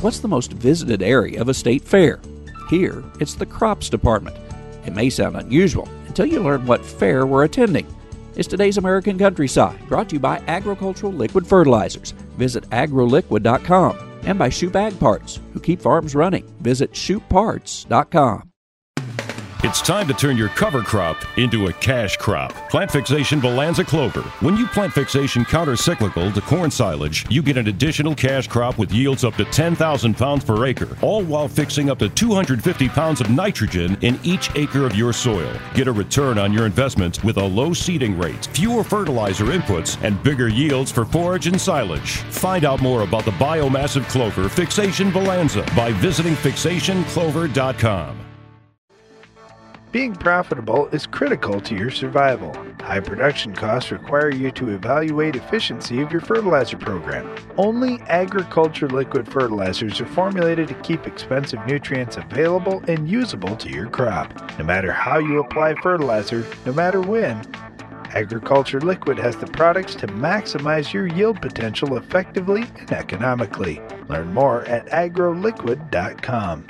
What's the most visited area of a state fair? Here, it's the crops department. It may sound unusual until you learn what fair we're attending. It's today's American Countryside, brought to you by Agricultural Liquid Fertilizers. Visit agroliquid.com, and by Shoop Ag Parts, who keep farms running. Visit shoopparts.com. It's time to turn your cover crop into a cash crop. Plant Fixation Bonanza Clover. When you plant fixation counter-cyclical to corn silage, you get an additional cash crop with yields up to 10,000 pounds per acre, all while fixing up to 250 pounds of nitrogen in each acre of your soil. Get a return on your investment with a low seeding rate, fewer fertilizer inputs, and bigger yields for forage and silage. Find out more about the biomassive clover Fixation Bonanza by visiting fixationclover.com. Being profitable is critical to your survival. High production costs require you to evaluate efficiency of your fertilizer program. Only agriculture liquid fertilizers are formulated to keep expensive nutrients available and usable to your crop. No matter how you apply fertilizer, no matter when, Agriculture Liquid has the products to maximize your yield potential effectively and economically. Learn more at agroliquid.com.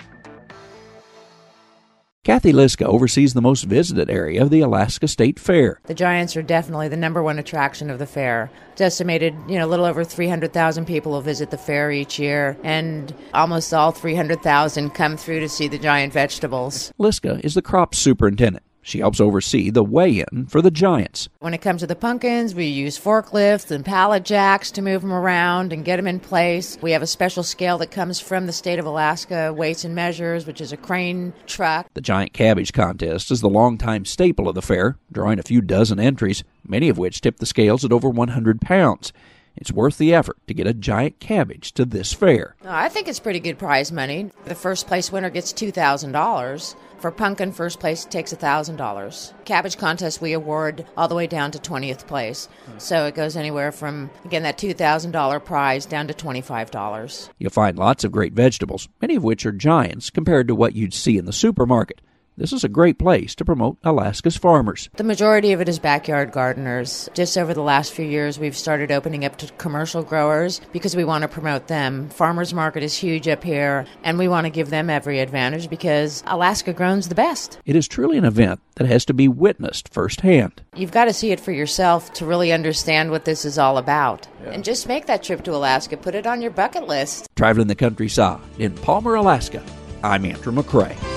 Kathy Liska oversees the most visited area of the Alaska State Fair. The Giants are definitely the number one attraction of the fair. It's estimated, a little over 300,000 people will visit the fair each year, and almost all 300,000 come through to see the giant vegetables. Liska is the crops superintendent. She helps oversee the weigh-in for the Giants. When it comes to the pumpkins, we use forklifts and pallet jacks to move them around and get them in place. We have a special scale that comes from the state of Alaska, Weights and Measures, which is a crane truck. The Giant Cabbage Contest is the longtime staple of the fair, drawing a few dozen entries, many of which tip the scales at over 100 pounds. It's worth the effort to get a giant cabbage to this fair. I think it's pretty good prize money. The first place winner gets $2,000. For pumpkin, first place takes $1,000. Cabbage contest, we award all the way down to 20th place. So it goes anywhere from, again, that $2,000 prize down to $25. You'll find lots of great vegetables, many of which are giants compared to what you'd see in the supermarket. This is a great place to promote Alaska's farmers. The majority of it is backyard gardeners. Just over the last few years, we've started opening up to commercial growers because we want to promote them. Farmers market is huge up here, and we want to give them every advantage because Alaska grows the best. It is truly an event that has to be witnessed firsthand. You've got to see it for yourself to really understand what this is all about. Yeah. And just make that trip to Alaska. Put it on your bucket list. Traveling the countryside in Palmer, Alaska, I'm Andrew McCrae.